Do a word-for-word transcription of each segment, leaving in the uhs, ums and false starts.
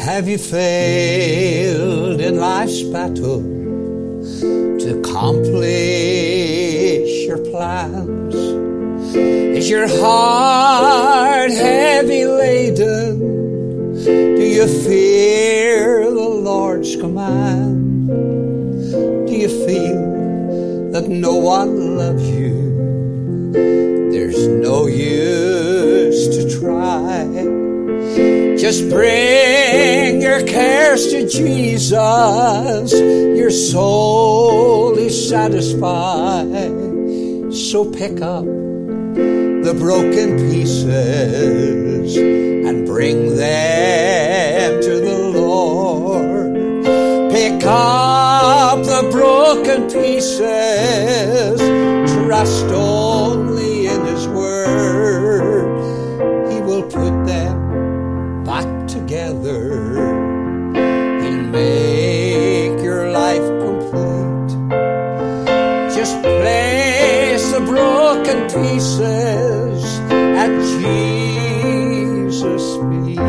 Have you failed in life's battle to accomplish your plans? Is your heart heavy laden? Do you fear the Lord's command? Do you feel that no one loves you? There's no use to try. Just bring your cares to Jesus. Your soul is satisfied. So pick up the broken pieces and bring them to the Lord. Pick up the broken pieces. Trust only in His word. He will put them back together. He'll make your life complete. Just place the broken pieces at Jesus' feet.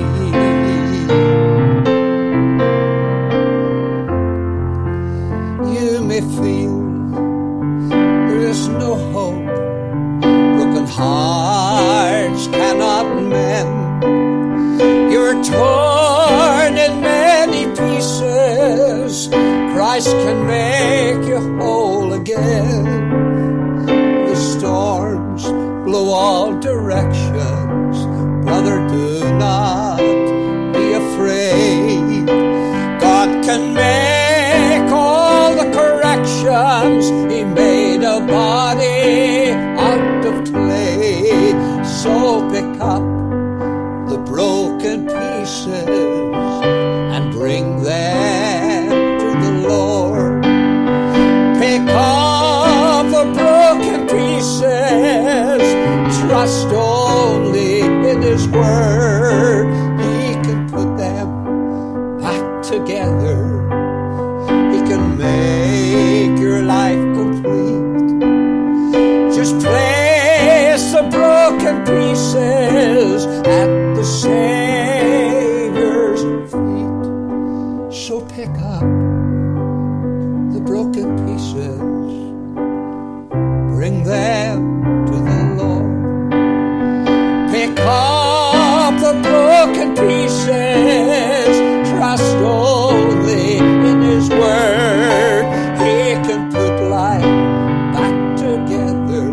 You may feel there is no hope. Broken hearts cannot mend. You're torn in many pieces. Christ can make you whole again. The storms blow all directions. Brother, do not be afraid. God can make all the corrections. He made a body out of clay. So pick up the broken pieces and bring them to the Lord. Pick up the broken pieces. Trust only in His word. He can put them back together. He can make your life complete. Just place the broken pieces at the Savior's feet. So pick up the broken pieces, bring them to the Lord. Pick up the broken pieces, trust only in His word. He can put life back together,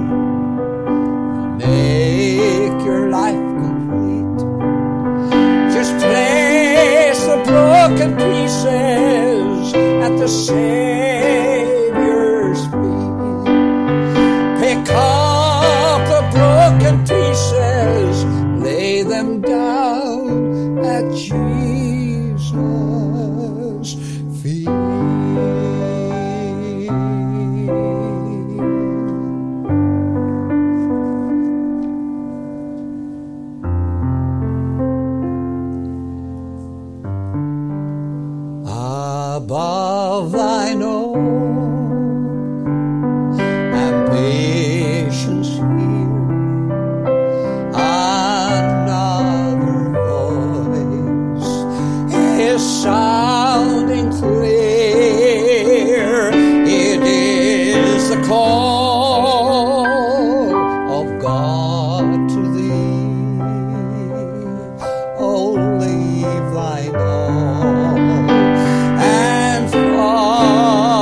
make your life complete. Just place the broken pieces at the Savior's feet. Pick up the broken pieces, lay them down at Jesus' feet. Above thine own ambitions here, another voice is sounding clear. It is the call of God to thee. Oh, leave thine own and follow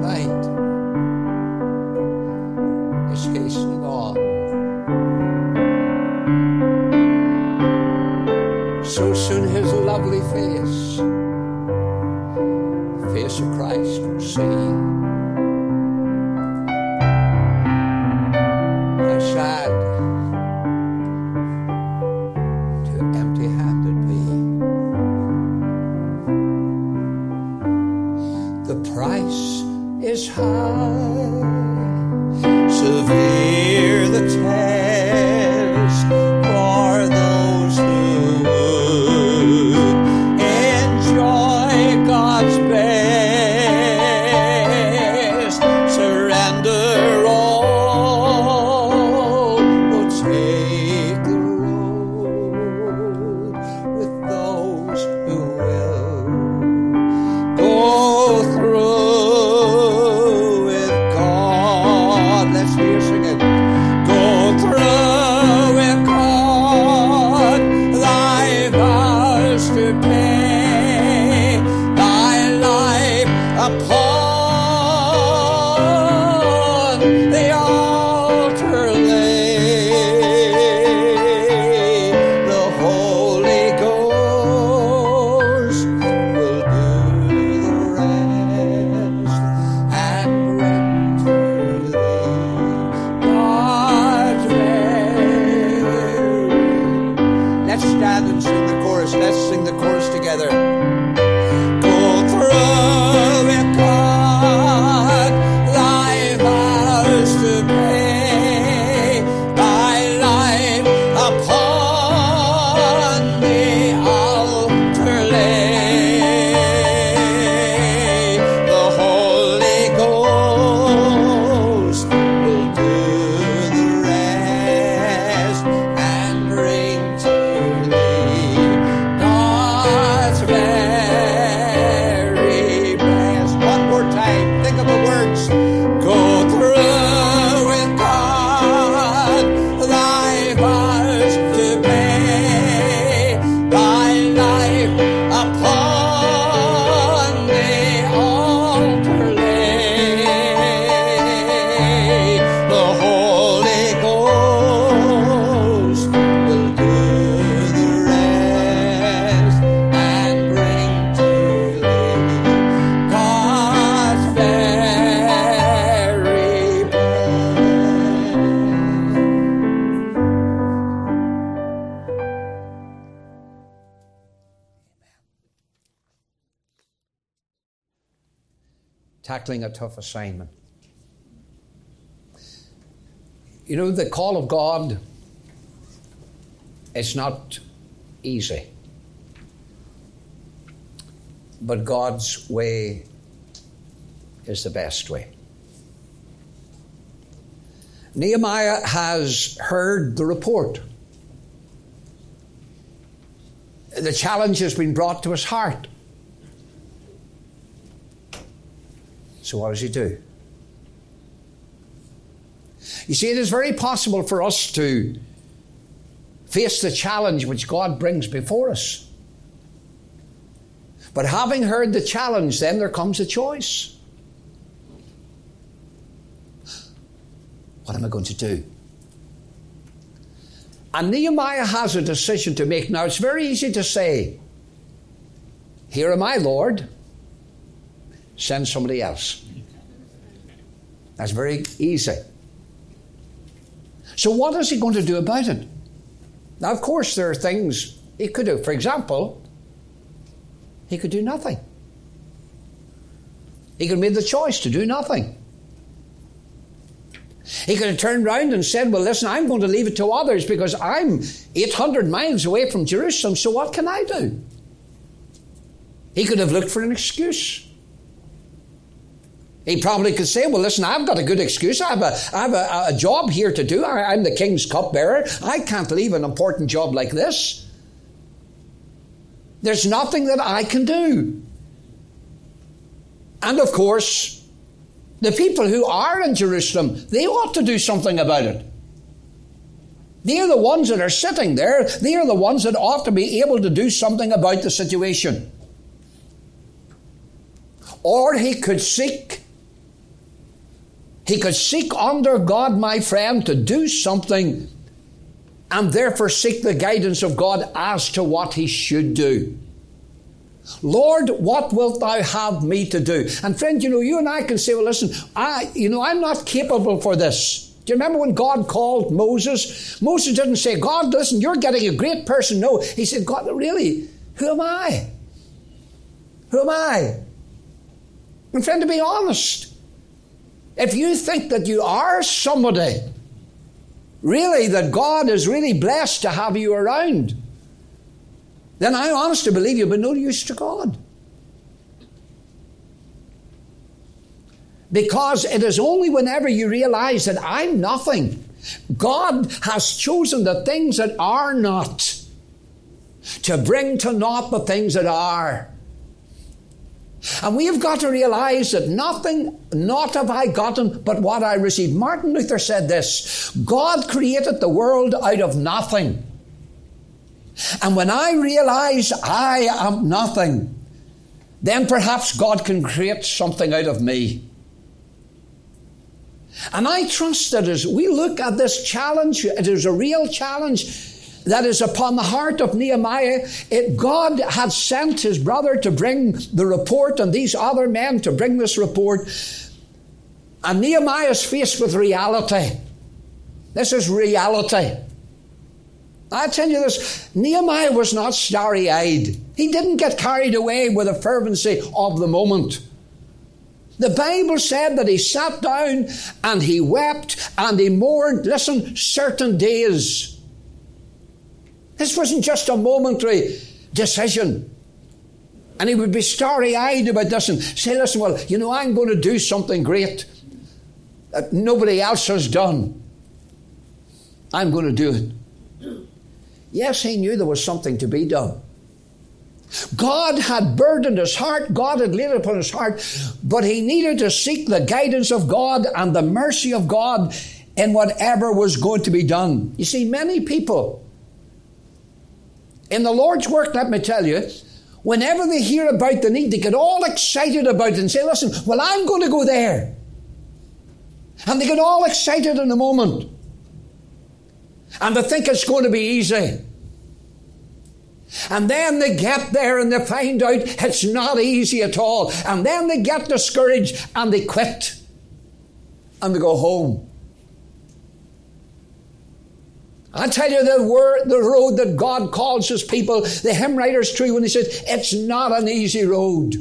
light is hastening on. So soon his lovely face, the face of Christ will see. How sad to empty-handed be. The price is high, severe the test for those who would enjoy God's best. Surrender all, will take the road with those who will go through with God. Let's hear singing. Go through with God, thy vows to pay, thy life upon the altar lay. The Holy Ghost will do the rest and bring to thee God's very. Let's stand and sing the chorus. Let's sing the chorus together. Go through with God, thy vows to pay, thy life upon the altar lay. The Holy Ghost will do the rest and bring to thee God's very best. One more time. Think of the words. Go through with God, thy vows to pay, thy life upon the altar lay. The Holy Ghost will do the rest and bring to thee God's very best. Tackling a tough assignment. You know, the call of God, it's not easy. But God's way is the best way. Nehemiah has heard the report. The challenge has been brought to his heart. So what does he do? You see, it is very possible for us to face the challenge which God brings before us. But having heard the challenge, then there comes a choice. What am I going to do? And Nehemiah has a decision to make. Now, it's very easy to say, here am I, Lord. Send somebody else. That's very easy. So what is he going to do about it? Now, of course, there are things he could do. For example, he could do nothing. He could have made the choice to do nothing. He could have turned around and said, well, listen, I'm going to leave it to others because I'm eight hundred miles away from Jerusalem, so what can I do? He could have looked for an excuse. He probably could say, well, listen, I've got a good excuse. I have a, I have a, a job here to do. I, I'm the king's cupbearer. I can't leave an important job like this. There's nothing that I can do. And of course, the people who are in Jerusalem, they ought to do something about it. They are the ones that are sitting there. They are the ones that ought to be able to do something about the situation. Or he could seek He could seek under God, my friend, to do something and therefore seek the guidance of God as to what he should do. Lord, what wilt thou have me to do? And friend, you know, you and I can say, well, listen, I, you know, I'm not capable for this. Do you remember when God called Moses? Moses didn't say, God, listen, you're getting a great person. No, he said, God, really, who am I? Who am I? And friend, to be honest, if you think that you are somebody, really, that God is really blessed to have you around, then I honestly believe you've been no use to God. Because it is only whenever you realize that I'm nothing, God has chosen the things that are not to bring to naught the things that are. And we have got to realize that nothing, not have I gotten, but what I received. Martin Luther said this: God created the world out of nothing. And when I realize I am nothing, then perhaps God can create something out of me. And I trust that as we look at this challenge, it is a real challenge that is upon the heart of Nehemiah. It, God had sent his brother to bring the report and these other men to bring this report. And Nehemiah is faced with reality. This is reality. I tell you this, Nehemiah was not starry-eyed. He didn't get carried away with the fervency of the moment. The Bible said that he sat down and he wept and he mourned, listen, certain days. This wasn't just a momentary decision. And he would be starry-eyed about this and say, listen, well, you know, I'm going to do something great that nobody else has done. I'm going to do it. Yes, he knew there was something to be done. God had burdened his heart. God had laid it upon his heart. But he needed to seek the guidance of God and the mercy of God in whatever was going to be done. You see, many people in the Lord's work, let me tell you, whenever they hear about the need, they get all excited about it and say, listen, well, I'm going to go there. And they get all excited in a moment. And they think it's going to be easy. And then they get there and they find out it's not easy at all. And then they get discouraged and they quit. And they go home. I tell you, the word, the road that God calls his people, the hymn writer's true when he says, it's not an easy road.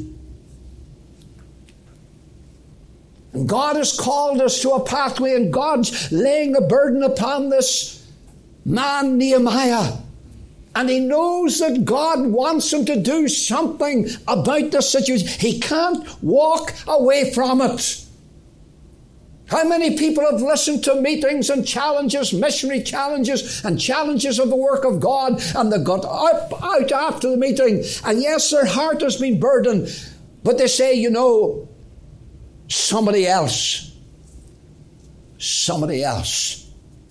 And God has called us to a pathway, and God's laying a burden upon this man, Nehemiah. And he knows that God wants him to do something about the situation. He can't walk away from it. How many people have listened to meetings and challenges, missionary challenges and challenges of the work of God, and they got out, out after the meeting, and yes, their heart has been burdened, but they say, you know, somebody else, somebody else.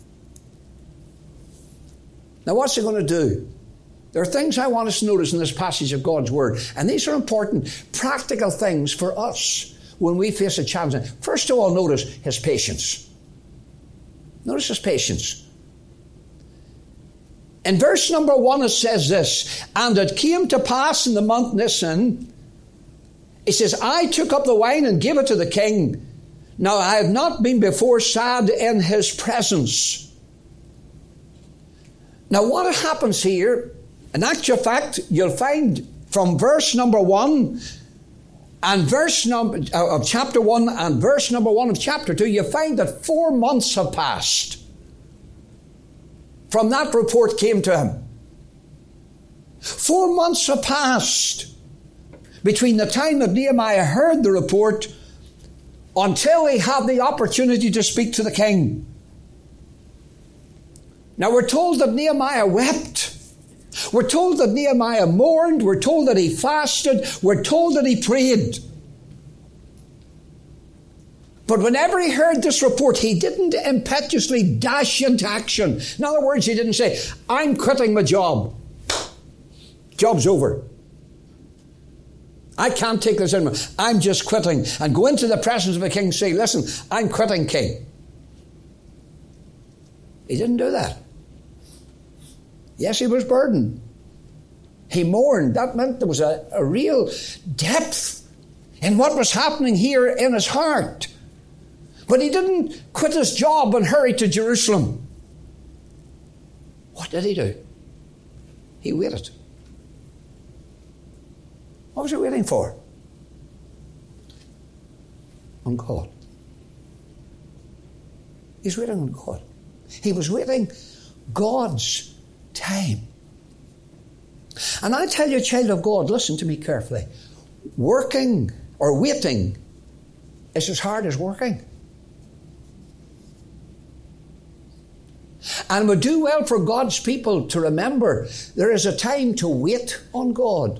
Now what's he going to do? There are things I want us to notice in this passage of God's Word, and these are important, practical things for us when we face a challenge. First of all, notice his patience. Notice his patience. In verse number one, it says this: and it came to pass in the month Nisan, it says, I took up the wine and gave it to the king. Now I have not been before sad in his presence. Now what happens here, in actual fact, you'll find from verse number one and verse number uh, of chapter one and verse number one of chapter two, you find that four months have passed from that report came to him. Four months have passed between the time that Nehemiah heard the report until he had the opportunity to speak to the king. Now we're told that Nehemiah wept. We're told that Nehemiah mourned. We're told that he fasted. We're told that he prayed. But whenever he heard this report, he didn't impetuously dash into action. In other words, he didn't say, I'm quitting my job. Job's over. I can't take this anymore. I'm just quitting. And go into the presence of a king and say, listen, I'm quitting, king. He didn't do that. Yes, he was burdened. He mourned. That meant there was a, a real depth in what was happening here in his heart. But he didn't quit his job and hurry to Jerusalem. What did he do? He waited. What was he waiting for? On God. He's waiting on God. He was waiting God's time. And I tell you, child of God, listen to me carefully. Working or waiting is as hard as working. And we do well for God's people to remember there is a time to wait on God.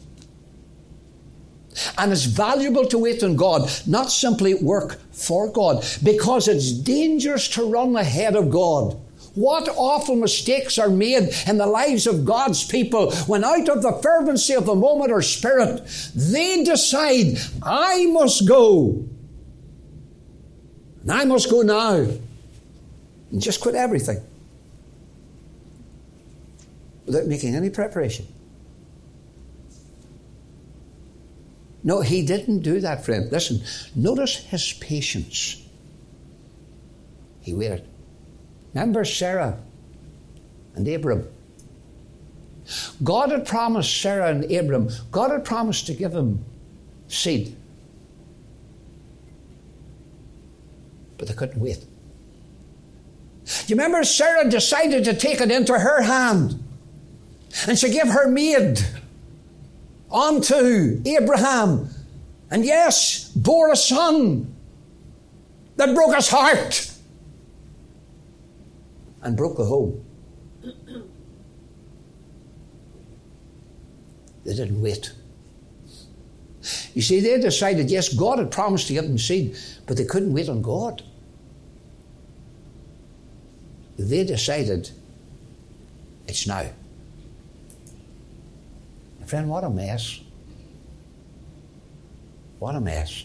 And it's valuable to wait on God, not simply work for God, because it's dangerous to run ahead of God. What awful mistakes are made in the lives of God's people when out of the fervency of the moment or spirit, they decide, I must go. And I must go now. And just quit everything. Without making any preparation. No, he didn't do that, friend. Listen, notice his patience. He waited. Remember Sarah and Abram. God had promised Sarah and Abram, God had promised to give him seed. But they couldn't wait. Do you remember Sarah decided to take it into her hand? And she gave her maid unto Abraham. And yes, bore a son that broke his heart. And broke the home. They didn't wait. You see, they decided, yes, God had promised to give them seed, but they couldn't wait on God. They decided, it's now. And friend, what a mess. What a mess.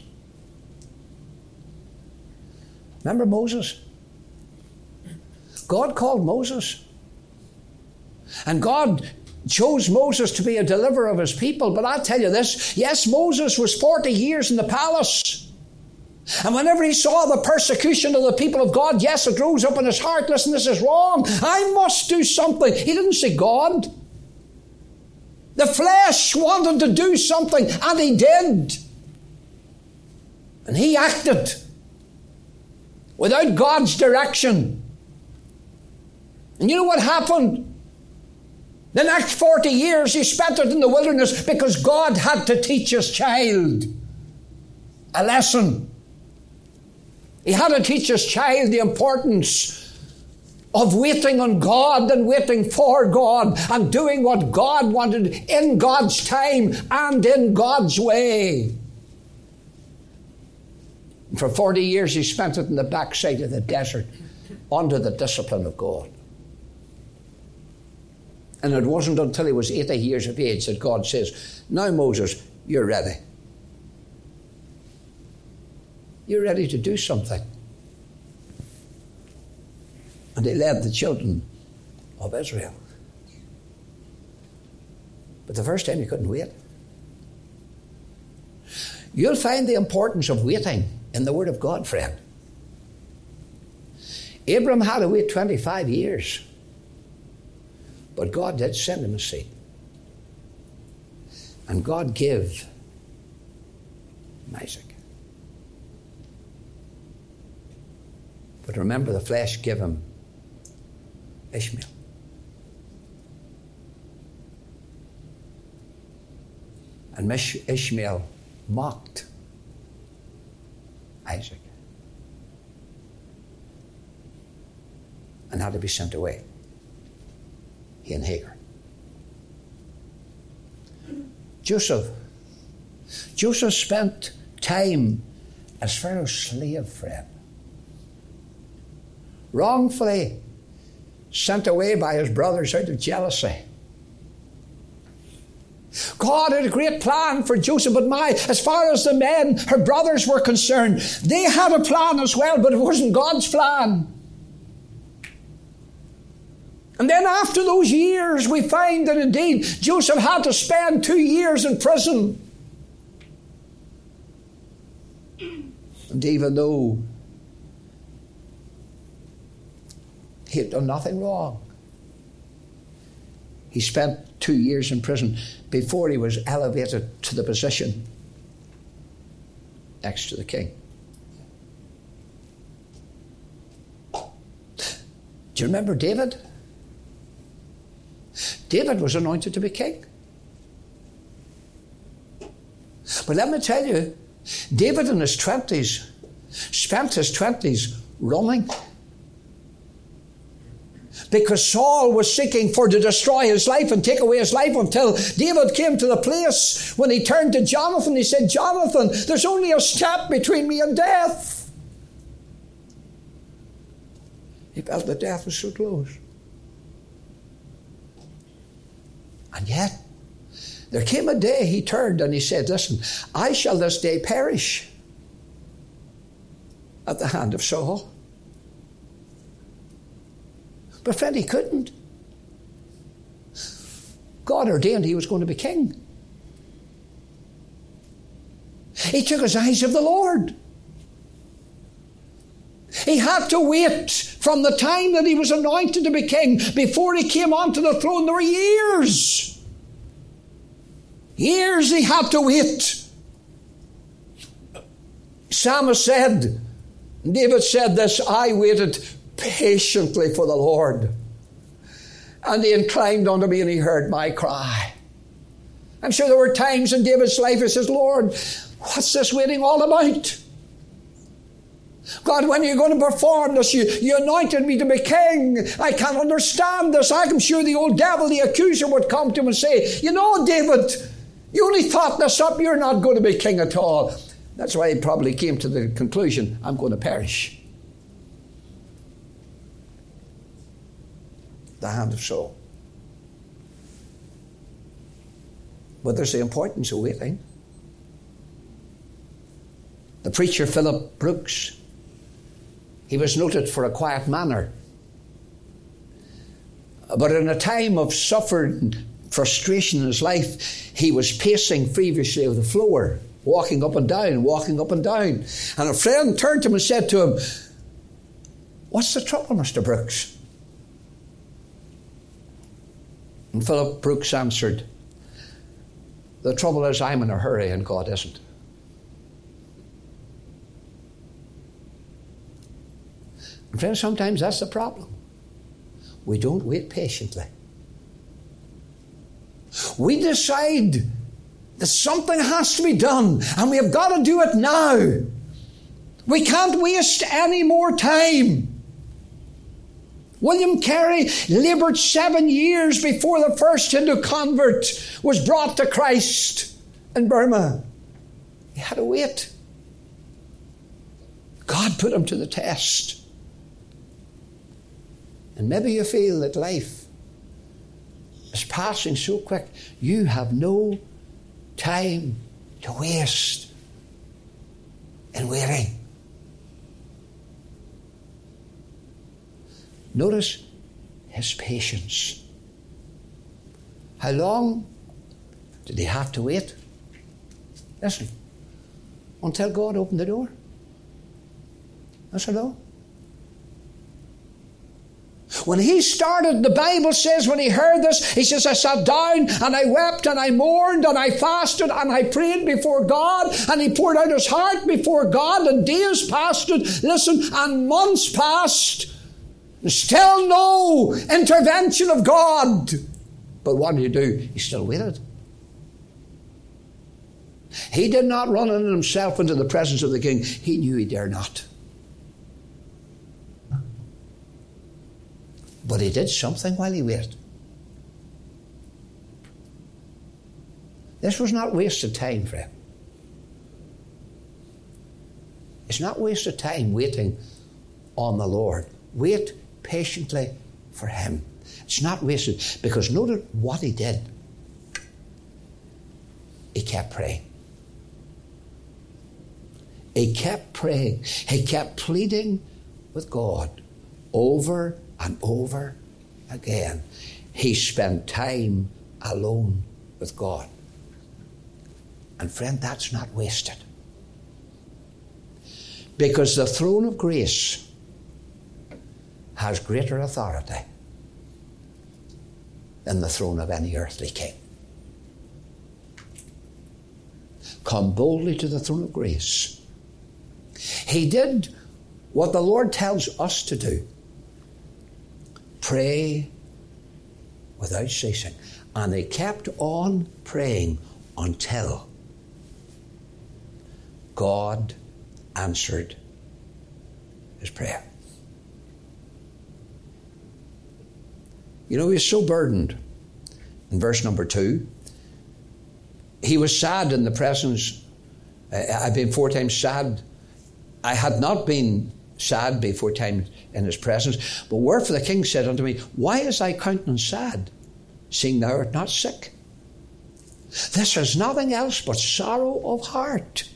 Remember Moses? God called Moses. And God chose Moses to be a deliverer of his people. But I'll tell you this, yes, Moses was forty years in the palace. And whenever he saw the persecution of the people of God, yes, it rose up in his heart, listen, this is wrong. I must do something. He didn't say God. The flesh wanted to do something, and he did. And he acted without God's direction. And you know what happened? The next forty years he spent it in the wilderness because God had to teach his child a lesson. He had to teach his child the importance of waiting on God and waiting for God and doing what God wanted in God's time and in God's way. And for forty years he spent it in the backside of the desert under the discipline of God. And it wasn't until he was eighty years of age that God says, now Moses, you're ready. You're ready to do something. And he led the children of Israel. But the first time he couldn't wait. You'll find the importance of waiting in the Word of God, friend. Abram had to wait twenty-five years. But God did send him a seed. And God gave him Isaac. But remember, the flesh gave him Ishmael. And Ishmael mocked Isaac and had to be sent away. He and Hagar. Joseph. Joseph spent time as Pharaoh's slave, friend. Wrongfully sent away by his brothers out of jealousy. God had a great plan for Joseph, but my, as far as the men, her brothers were concerned, they had a plan as well, but it wasn't God's plan. And then after those years, we find that indeed Joseph had to spend two years in prison. And even though he had done nothing wrong, he spent two years in prison before he was elevated to the position next to the king. Do you remember David? David was anointed to be king. But let me tell you, David in his twenties spent his twenties running. Because Saul was seeking for to destroy his life and take away his life, until David came to the place when he turned to Jonathan. He said, Jonathan, there's only a step between me and death. He felt that death was so close. And yet, there came a day he turned and he said, listen, I shall this day perish at the hand of Saul. But friend, he couldn't. God ordained he was going to be king. He took his eyes off the Lord. He had to wait from the time that he was anointed to be king before he came onto the throne. There were years. Years he had to wait. Psalmist said, David said this, I waited patiently for the Lord, and he inclined unto me and he heard my cry. I'm sure there were times in David's life he says, Lord, what's this waiting all about? God, when are you going to perform this? You, you anointed me to be king. I can't understand this. I'm sure the old devil, the accuser, would come to him and say, you know, David, you only thought this up. You're not going to be king at all. That's why he probably came to the conclusion, I'm going to perish. The hand of Saul. But there's the importance of waiting. The preacher Philip Brooks, he was noted for a quiet manner. But in a time of suffering, frustration in his life, he was pacing feverishly on the floor, walking up and down, walking up and down. And a friend turned to him and said to him, what's the trouble, Mister Brooks? And Philip Brooks answered, the trouble is I'm in a hurry and God isn't. And friends, sometimes that's the problem. We don't wait patiently. We decide that something has to be done and we have got to do it now. We can't waste any more time. William Carey laboured seven years before the first Hindu convert was brought to Christ in Burma. He had to wait. God put him to the test. And maybe you feel that life is passing so quick, you have no time to waste in waiting. Notice his patience. How long did he have to wait? Listen, until God opened the door. That's how long. When he started, the Bible says when he heard this, he says, I sat down and I wept and I mourned and I fasted and I prayed before God, and he poured out his heart before God, and days passed, listen, and months passed. Still no intervention of God. But what did he do? He still waited. He did not run in himself into the presence of the king. He knew he dare not. But he did something while he waited. This was not wasted time, friend. It's not wasted time waiting on the Lord. Wait patiently for him. It's not wasted, because notice what he did. he kept praying. He kept praying. He kept pleading with God over and over again. He spent time alone with God. And friend, that's not wasted. Because the throne of grace has greater authority than the throne of any earthly king. Come boldly to the throne of grace. He did what the Lord tells us to do. Pray without ceasing. And he kept on praying until God answered his prayer. You know, he was so burdened. In verse number two, he was sad in the presence. Uh, I've been four times sad. I had not been sad before times in his presence. But wherefore the king said unto me, why is thy countenance sad, seeing thou art not sick? This is nothing else but sorrow of heart.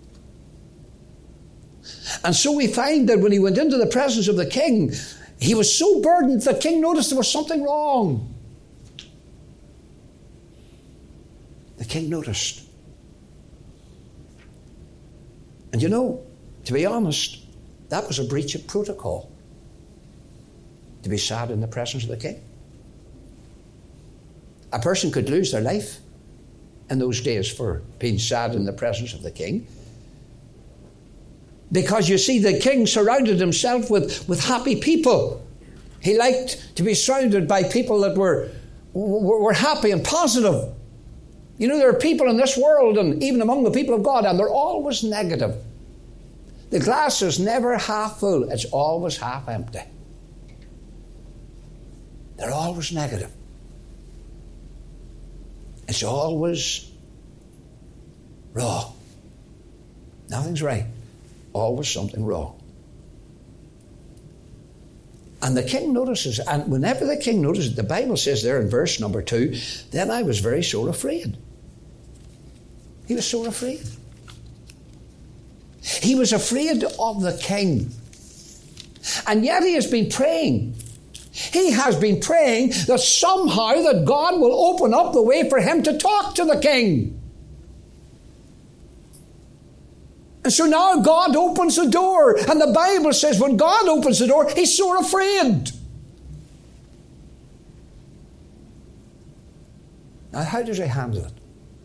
And so we find that when he went into the presence of the king, he was so burdened the king noticed there was something wrong. The king noticed. And you know, to be honest, that was a breach of protocol, to be sad in the presence of the king. A person could lose their life in those days for being sad in the presence of the king. Because you see, the king surrounded himself with, with happy people. He liked to be surrounded by people that were, were, were happy and positive. You know, there are people in this world, and even among the people of God, and they're always negative. The glass is never half full, it's always half empty. They're always negative. It's always wrong. Nothing's right. Always something wrong. And the king notices, and whenever the king notices, the Bible says there in verse number two, then I was very sore afraid. He was sore afraid. He was afraid of the king. And yet he has been praying. He has been praying that somehow that God will open up the way for him to talk to the king. And so now God opens the door. And the Bible says when God opens the door, he's sore afraid. Now how does he handle it?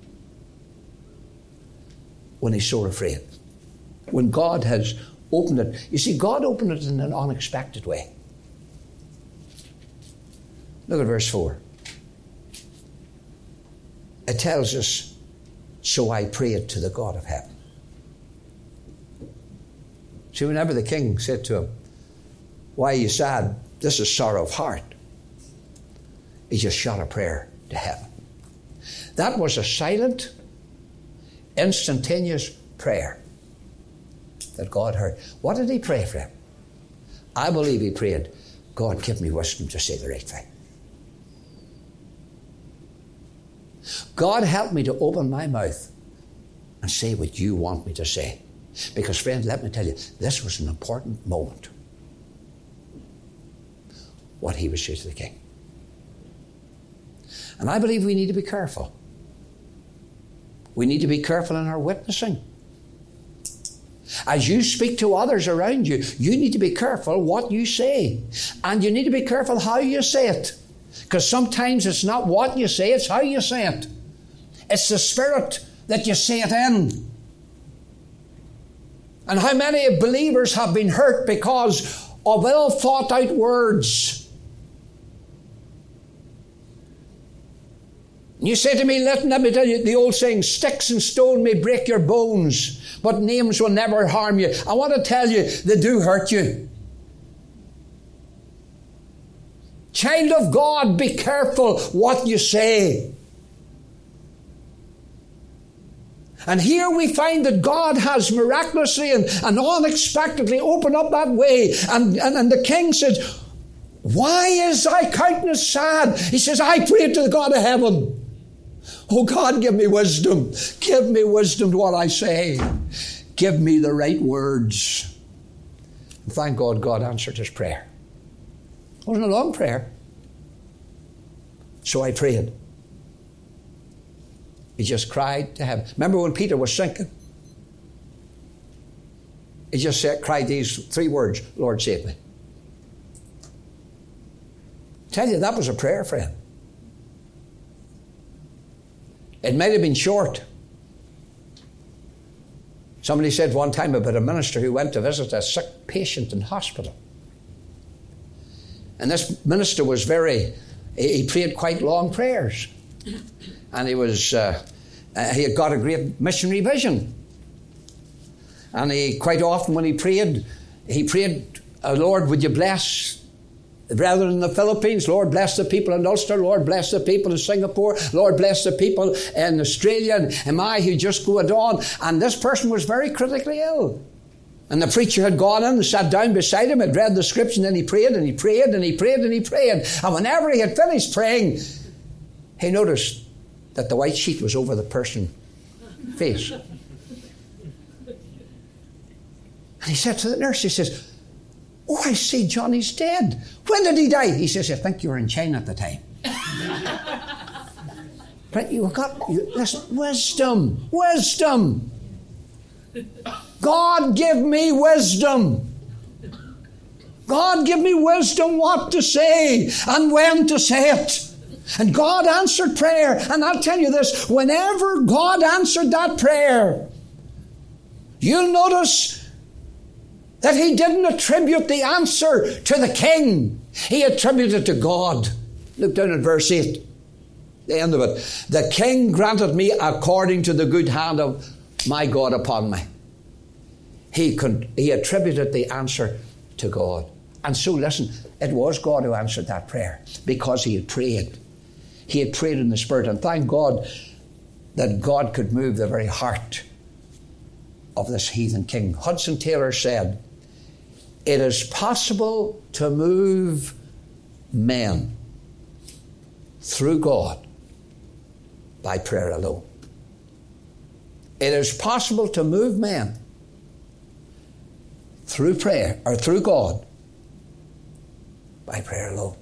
When he's sore afraid. When God has opened it. You see, God opened it in an unexpected way. Look at verse four. It tells us, so I prayed to the God of heaven. See, whenever the king said to him, why are you sad? This is sorrow of heart. He just shot a prayer to heaven. That was a silent, instantaneous prayer that God heard. What did he pray for him? I believe he prayed, God, give me wisdom to say the right thing. God, help me to open my mouth and say what you want me to say. Because, friend, let me tell you, this was an important moment. What he would say to the king. And I believe we need to be careful. We need to be careful in our witnessing. As you speak to others around you, you need to be careful what you say. And you need to be careful how you say it. Because sometimes it's not what you say, it's how you say it. It's the spirit that you say it in. And how many believers have been hurt because of ill thought out words. You say to me, let, let me tell you the old saying, sticks and stone may break your bones, but names will never harm you. I want to tell you, they do hurt you. Child of God, be careful what you say. And here we find that God has miraculously and, and unexpectedly opened up that way. And, and, and the king says, why is thy countenance sad? He says, I prayed to the God of heaven. Oh God, give me wisdom. Give me wisdom to what I say. Give me the right words. And thank God, God answered his prayer. It wasn't a long prayer. So I prayed. He just cried to heaven. Remember when Peter was sinking? He just said, cried these three words, Lord, save me. Tell you, that was a prayer, friend. It might have been short. Somebody said one time about a minister who went to visit a sick patient in hospital. And this minister was very, he prayed quite long prayers. And he was, uh, he had got a great missionary vision. And he, quite often when he prayed, he prayed, oh, Lord, would you bless the brethren in the Philippines? Lord, bless the people in Ulster. Lord, bless the people in Singapore. Lord, bless the people in Australia. And am I who just go on? And this person was very critically ill. And the preacher had gone in and sat down beside him, had read the scripture, and then he prayed and he prayed and he prayed and he prayed. And whenever he had finished praying, he noticed that the white sheet was over the person's face. And he said to the nurse, he says, oh, I see Johnny's dead. When did he die? He says, I think you were in China at the time. But you've got, you, listen, wisdom, wisdom. God, give me wisdom. God, give me wisdom what to say and when to say it. And God answered prayer. And I'll tell you this, whenever God answered that prayer, you'll notice that he didn't attribute the answer to the king. He attributed it to God. Look down at verse eight, the end of it. The king granted me according to the good hand of my God upon me. He, could, he attributed the answer to God. And so, listen, it was God who answered that prayer because he had prayed. He had prayed in the Spirit. And thank God that God could move the very heart of this heathen king. Hudson Taylor said, it is possible to move men through God by prayer alone. It is possible to move men through prayer, or through God, by prayer alone.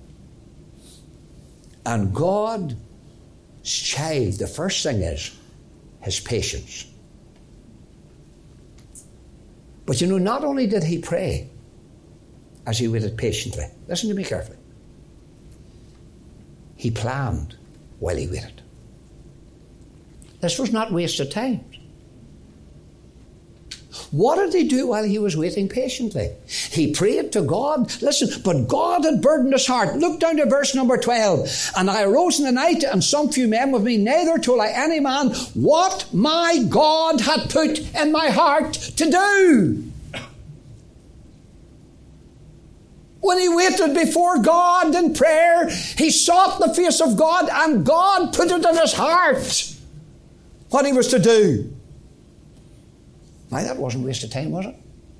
And God's child, the first thing is his patience. But you know, not only did he pray as he waited patiently, listen to me carefully, he planned while he waited. This was not wasted time. What did he do while he was waiting patiently? He prayed to God. Listen, but God had burdened his heart. Look down to verse number twelve. And I arose in the night, and some few men with me, neither told I any man what my God had put in my heart to do. When he waited before God in prayer, he sought the face of God, and God put it in his heart what he was to do. Now, that wasn't wasted time, was it?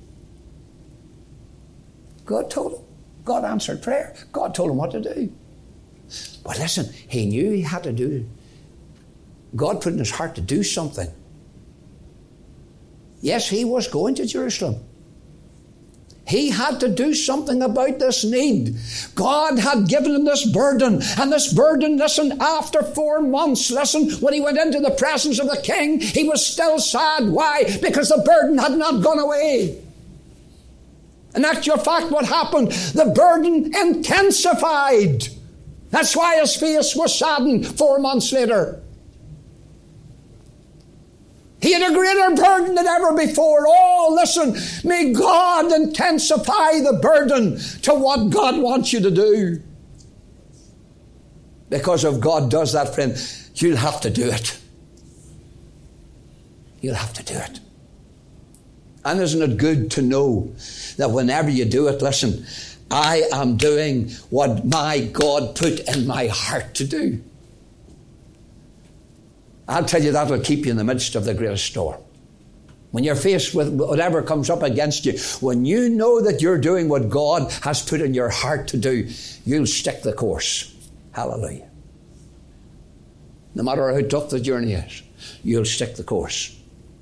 God told him. God answered prayer. God told him what to do. But listen, he knew he had to do. God put in his heart to do something. Yes, he was going to Jerusalem. He had to do something about this need. God had given him this burden. And this burden, listen, after four months, listen, when he went into the presence of the king, he was still sad. Why? Because the burden had not gone away. In actual fact, what happened? The burden intensified. That's why his face was saddened four months later. He had a greater burden than ever before. Oh, listen, may God intensify the burden to what God wants you to do. Because if God does that, friend, you'll have to do it. You'll have to do it. And isn't it good to know that whenever you do it, listen, I am doing what my God put in my heart to do. I'll tell you, that will keep you in the midst of the greatest storm. When you're faced with whatever comes up against you, when you know that you're doing what God has put in your heart to do, you'll stick the course. Hallelujah. No matter how tough the journey is, you'll stick the course.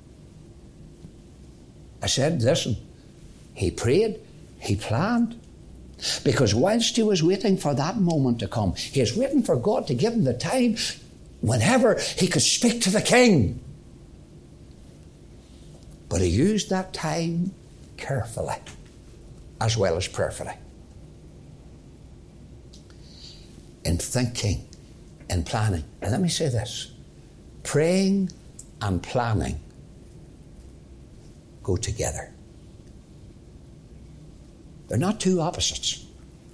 I said, listen, he prayed, he planned. Because whilst he was waiting for that moment to come, he was waiting for God to give him the time whenever he could speak to the king. But he used that time carefully as well as prayerfully. In thinking, in planning. And let me say this. Praying and planning go together. They're not two opposites.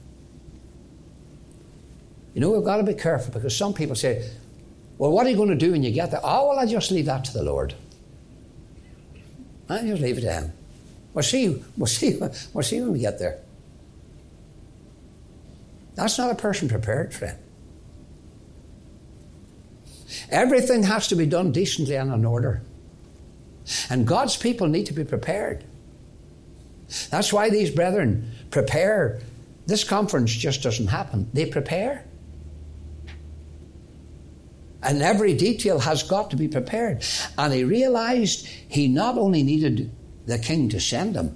You know, we've got to be careful because some people say, well, what are you going to do when you get there? Oh, well, I'll just leave that to the Lord. I'll just leave it to him. We'll see, we'll see, we'll see when we get there. That's not a person prepared, friend. Everything has to be done decently and in order. And God's people need to be prepared. That's why these brethren prepare. This conference just doesn't happen. They prepare. And every detail has got to be prepared. And he realized he not only needed the king to send him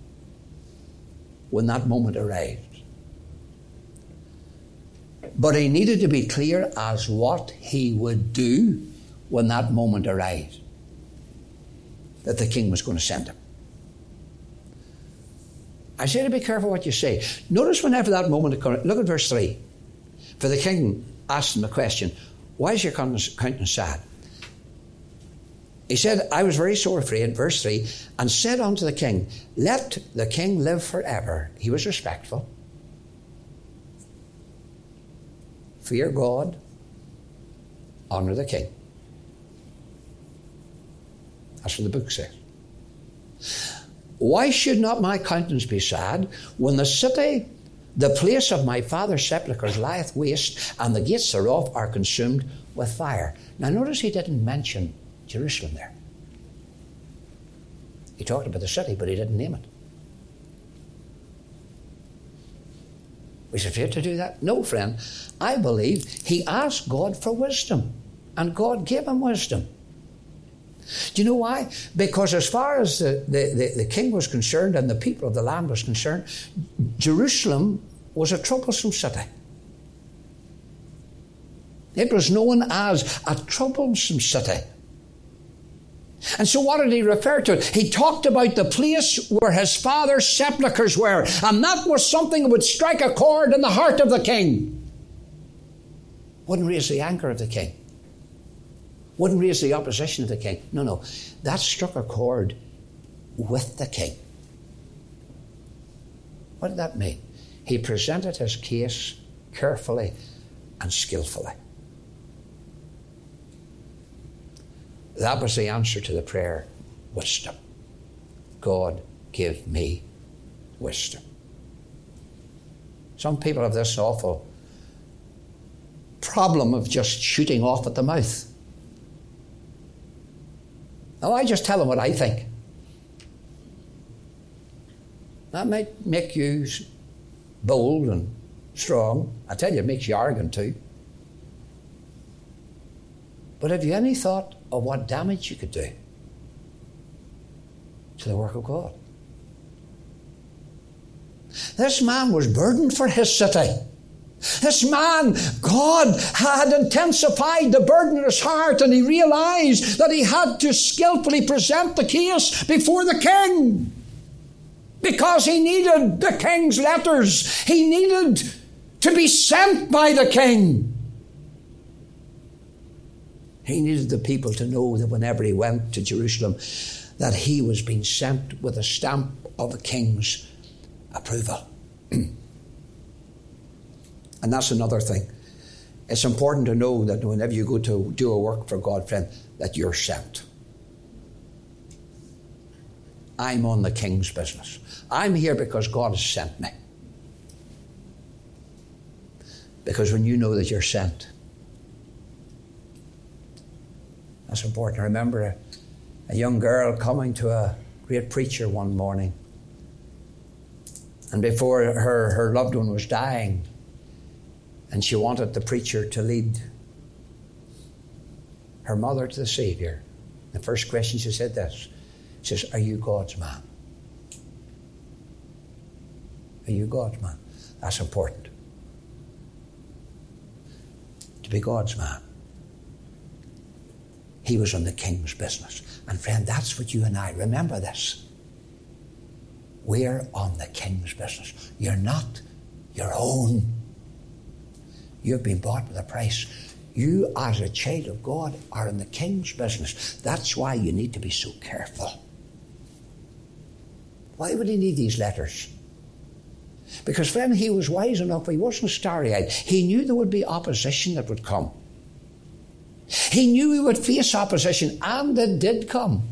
when that moment arrived, but he needed to be clear as what he would do when that moment arrived, that the king was going to send him. I say to be careful what you say. Notice whenever that moment occurred, look at verse three. For the king asked him the question, why is your countenance sad? He said, I was very sore afraid, verse three, and said unto the king, let the king live forever. He was respectful. Fear God, honour the king. That's what the book says. Why should not my countenance be sad when the city, the place of my father's sepulchres, lieth waste, and the gates thereof are consumed with fire? Now notice he didn't mention Jerusalem there. He talked about the city, but he didn't name it. Was he afraid to do that? No, friend. I believe he asked God for wisdom, and God gave him wisdom. Do you know why? Because as far as the, the, the, the king was concerned and the people of the land was concerned, Jerusalem was a troublesome city. It was known as a troublesome city. And so what did he refer to? He talked about the place where his father's sepulchres were, and that was something that would strike a chord in the heart of the king. Wouldn't raise the anger of the king. Wouldn't raise the opposition of the king. No, no. That struck a chord with the king. What did that mean? He presented his case carefully and skillfully. That was the answer to the prayer, wisdom. God, give me wisdom. Some people have this awful problem of just shooting off at the mouth. Now, I just tell them what I think. That might make you bold and strong. I tell you, it makes you arrogant too. But have you any thought of what damage you could do to the work of God? This man was burdened for his city. This man, God had intensified the burden in his heart, and he realized that he had to skillfully present the case before the king, because he needed the king's letters. He needed to be sent by the king. He needed the people to know that whenever he went to Jerusalem, that he was being sent with a stamp of the king's approval. And that's another thing. It's important to know that whenever you go to do a work for God, friend, that you're sent. I'm on the king's business. I'm here because God has sent me. Because when you know that you're sent, that's important. I remember a, a young girl coming to a great preacher one morning, and before her, her loved one was dying, and she wanted the preacher to lead her mother to the Saviour. The first question she said this. She says, are you God's man? Are you God's man? That's important. To be God's man. He was on the king's business. And friend, that's what you and I, remember this. We're on the king's business. You're not your own. You've been bought with a price. You, as a child of God, are in the king's business. That's why you need to be so careful. Why would he need these letters? Because, friend, he was wise enough. He wasn't starry-eyed. He knew there would be opposition that would come. He knew he would face opposition, and it did come.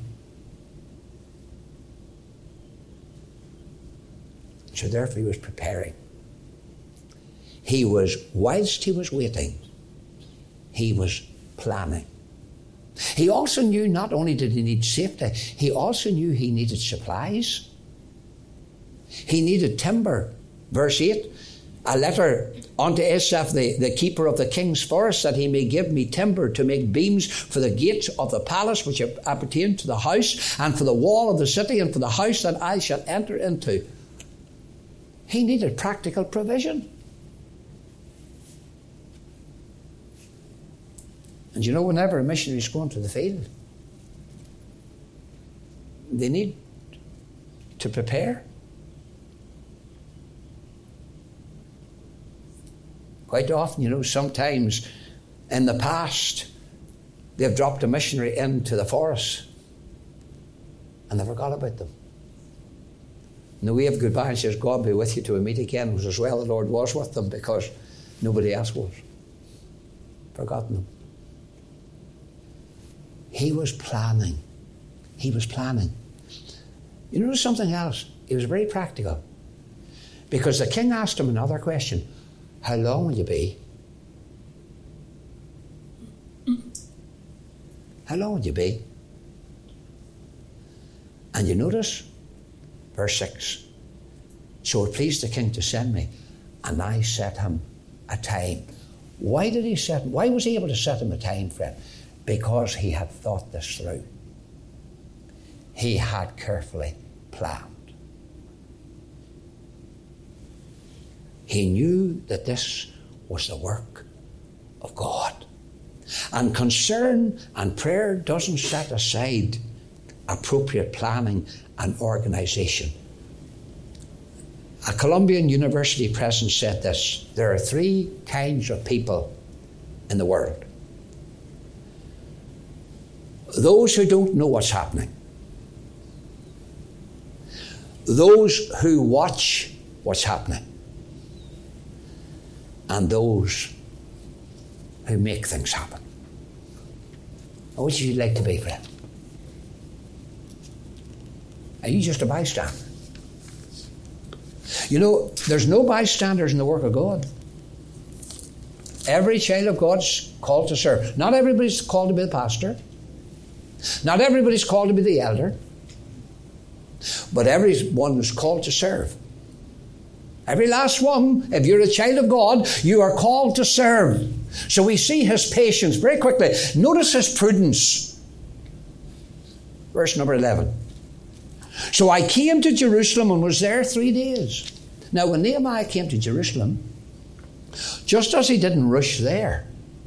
So therefore he was preparing. He was, whilst he was waiting, he was planning. He also knew not only did he need safety, he also knew he needed supplies. He needed timber. Verse eight, a letter unto Asaph, the, the keeper of the king's forest, that he may give me timber to make beams for the gates of the palace which appertain to the house, and for the wall of the city, and for the house that I shall enter into. He needed practical provision. And you know, whenever a missionary is going to the field, they need to prepare. Quite often, you know, sometimes in the past, they've dropped a missionary into the forest and they forgot about them. And the wave goodbye and says, God be with you till we meet again. It was as well the Lord was with them because nobody else was. Forgotten them. He was planning. He was planning. You notice something else? He was very practical. Because the king asked him another question. How long will you be? How long will you be? And you notice, verse six. So it pleased the king to send me, and I set him a time. Why did he set him? Why was he able to set him a time, friend? Because he had thought this through. He had carefully planned. He knew that this was the work of God. And concern and prayer doesn't set aside appropriate planning and organisation. A Columbian University president said this: there are three kinds of people in the world. Those who don't know what's happening. Those who watch what's happening. And those who make things happen. What would you like to be, friend? Are you just a bystander? You know, there's no bystanders in the work of God. Every child of God's called to serve. Not everybody's called to be the pastor. Not everybody's called to be the elder. But everyone is called to serve. Every last one, if you're a child of God, you are called to serve. So we see his patience very quickly. Notice his prudence. Verse number eleven. So I came to Jerusalem and was there three days. Now when Nehemiah came to Jerusalem, just as he didn't rush there,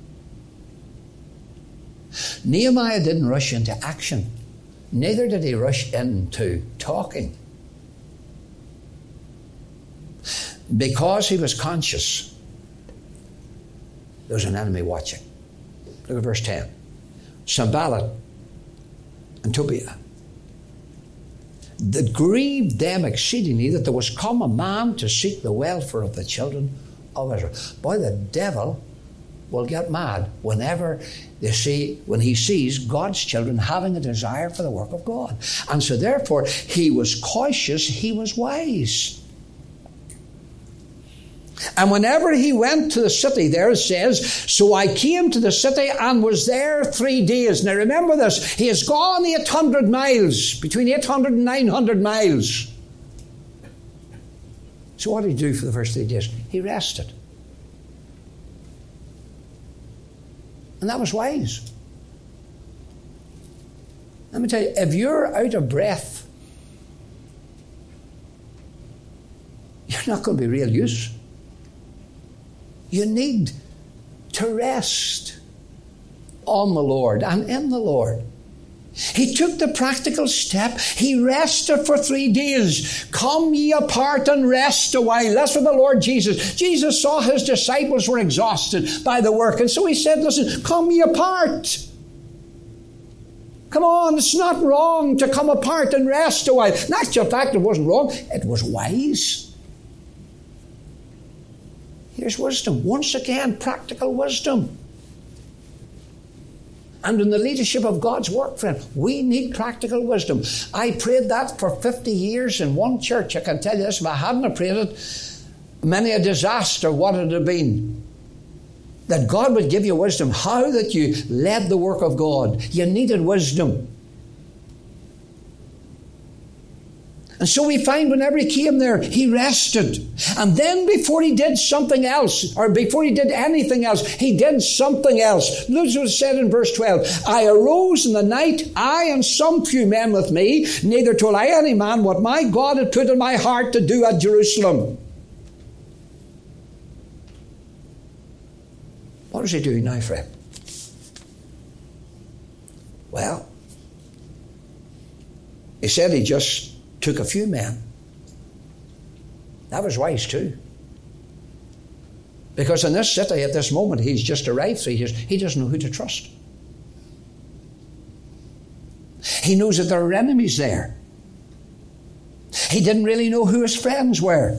Nehemiah didn't rush into action. Neither did he rush into talking. Because he was conscious there was an enemy watching. Look at verse ten. Sanballat and Tobiah, that grieved them exceedingly that there was come a man to seek the welfare of the children of Israel. Boy, the devil will get mad whenever they see, when he sees God's children having a desire for the work of God. And so therefore, he was cautious, he was wise. And whenever he went to the city, there it says, so I came to the city and was there three days. Now remember this, he has gone eight hundred miles, between eight hundred and nine hundred miles. So what did he do for the first three days? He rested. And that was wise. Let me tell you, if you're out of breath, you're not going to be real use. You need to rest on the Lord and in the Lord. He took the practical step. He rested for three days. Come ye apart and rest a while. That's what the Lord Jesus. Jesus saw his disciples were exhausted by the work. And so he said, listen, come ye apart. Come on, it's not wrong to come apart and rest a while. Not just the fact it wasn't wrong, it was wise. Here's wisdom. Once again, practical wisdom. And in the leadership of God's work, friend, we need practical wisdom. I prayed that for fifty years in one church. I can tell you this, if I hadn't prayed it, many a disaster would it have been. That God would give you wisdom. How that you led the work of God. You needed wisdom. And so we find whenever he came there, he rested. And then before he did something else, or before he did anything else, he did something else. Look what it said in verse twelve. I arose in the night, I and some few men with me, neither told I any man what my God had put in my heart to do at Jerusalem. What is he doing now, friend? Well, he said he just took a few men. That was wise too. Because in this city at this moment, he's just arrived three years. He doesn't know who to trust. He knows that there are enemies there. He didn't really know who his friends were.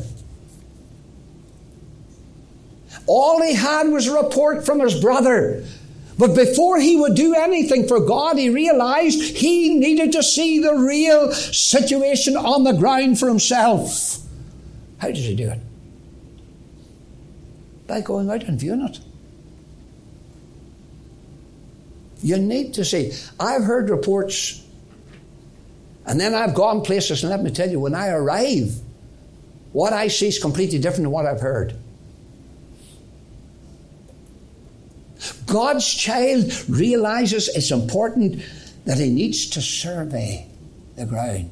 All he had was a report from his brother. But before he would do anything for God, he realized he needed to see the real situation on the ground for himself. How did he do it? By going out and viewing it. You need to see. I've heard reports, and then I've gone places, and let me tell you, when I arrive, what I see is completely different than what I've heard. God's child realizes it's important that he needs to survey the ground.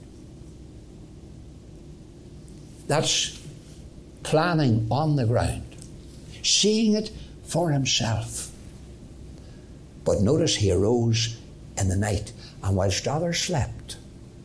That's planning on the ground, seeing it for himself. But notice he arose in the night, and whilst others slept,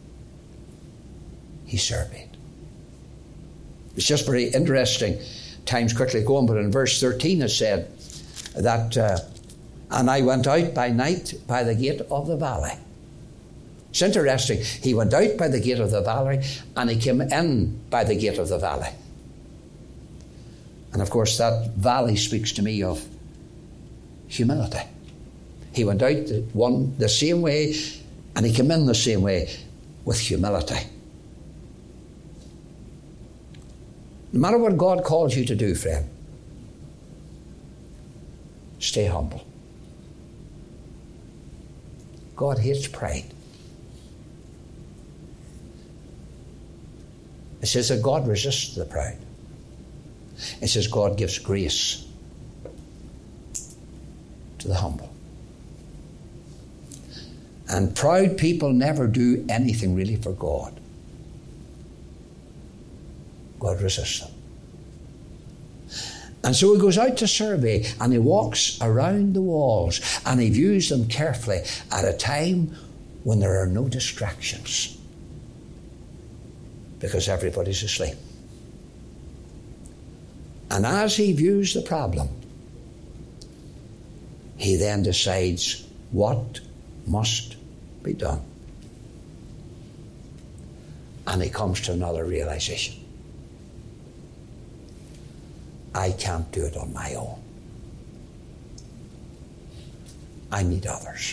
he surveyed. It's just very interesting. Time's quickly going, but in verse thirteen it said that, uh, and I went out by night by the gate of the valley. It's interesting. He went out by the gate of the valley, and he came in by the gate of the valley. And of course that valley speaks to me of humility. He went out the, one, the same way, and he came in the same way, with humility. No matter what God calls you to do, friend, stay humble. God hates pride. It says that God resists the proud. It says God gives grace to the humble. And proud people never do anything really for God. God resists them. And so he goes out to survey, and he walks around the walls, and he views them carefully at a time when there are no distractions, because everybody's asleep. And as he views the problem, he then decides what must be done. And he comes to another realization. I can't do it on my own. I need others.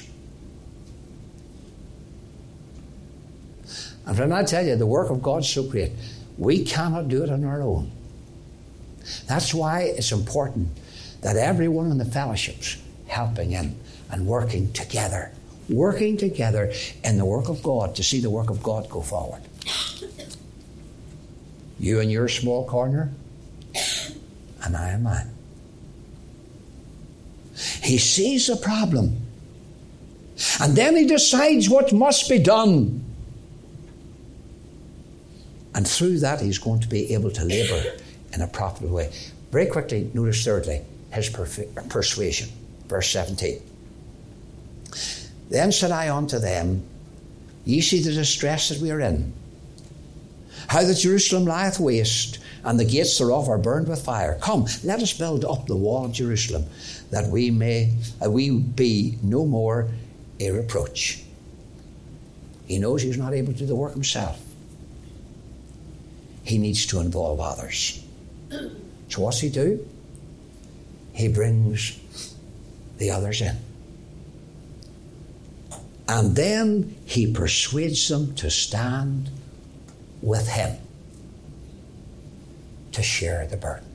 And friend, I tell you, the work of God's so great, we cannot do it on our own. That's why it's important that everyone in the fellowships helping in and working together, working together in the work of God to see the work of God go forward. You in your small corner, and I in mine. He sees the problem, And then he decides what must be done. And through that, he's going to be able to labour in a profitable way. Very quickly, notice thirdly, his perf- persuasion. Verse seventeen. Then said I unto them, ye see the distress that we are in, how that Jerusalem lieth waste, and the gates thereof are burned with fire. Come, let us build up the wall of Jerusalem, that we may uh, we be no more a reproach. He knows he's not able to do the work himself. He needs to involve others. So what's he do? He brings the others in. And then he persuades them to stand with him, to share the burden.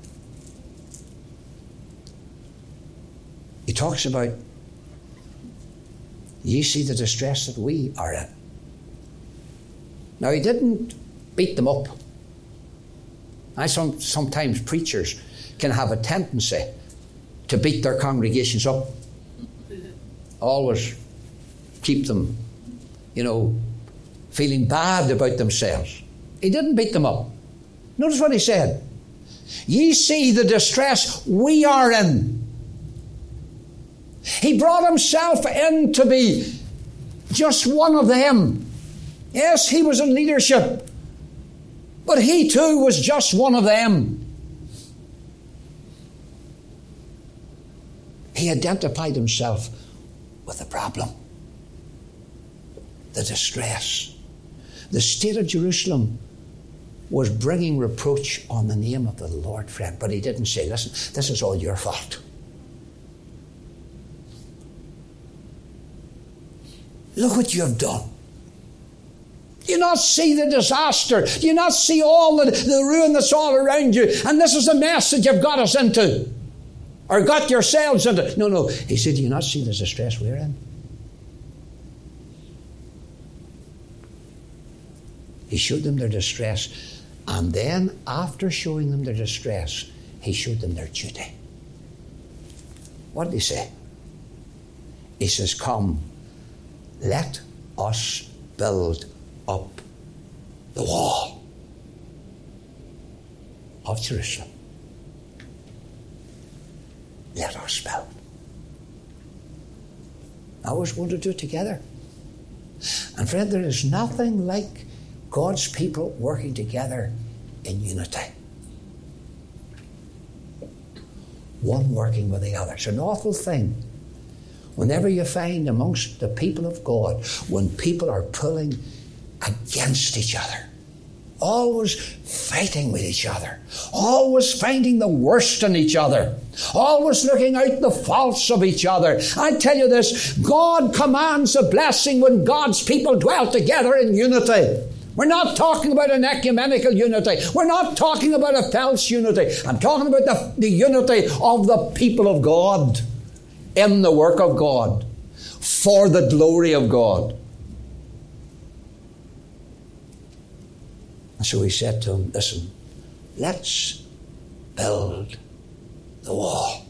He talks about, ye see the distress that we are in. Now, he didn't beat them up. I some, sometimes preachers can have a tendency to beat their congregations up. Always keep them, you know, feeling bad about themselves. He didn't beat them up. Notice what he said. Ye see the distress we are in. He brought himself in to be just one of them. Yes, he was in leadership, but he too was just one of them. He identified himself with the problem, the distress. The state of Jerusalem was bringing reproach on the name of the Lord, friend. But he didn't say, listen, this is all your fault. Look what you have done. Do you not see the disaster? Do you not see all the, the ruin that's all around you? And this is the mess that you've got us into. Or got yourselves into. No, no. He said, do you not see the distress we're in? He showed them their distress. And then, after showing them their distress, he showed them their duty. What did he say? He says, come, let us build up the wall of Jerusalem. Let us build. I always want to do it together. And friend, there is nothing like God's people working together in unity. One working with the other. It's an awful thing. Whenever you find amongst the people of God, when people are pulling against each other, always fighting with each other, always finding the worst in each other, always looking out the faults of each other. I tell you this, God commands a blessing when God's people dwell together in unity. We're not talking about an ecumenical unity. We're not talking about a false unity. I'm talking about the, the unity of the people of God in the work of God for the glory of God. And so he said to them, listen, let's build the wall.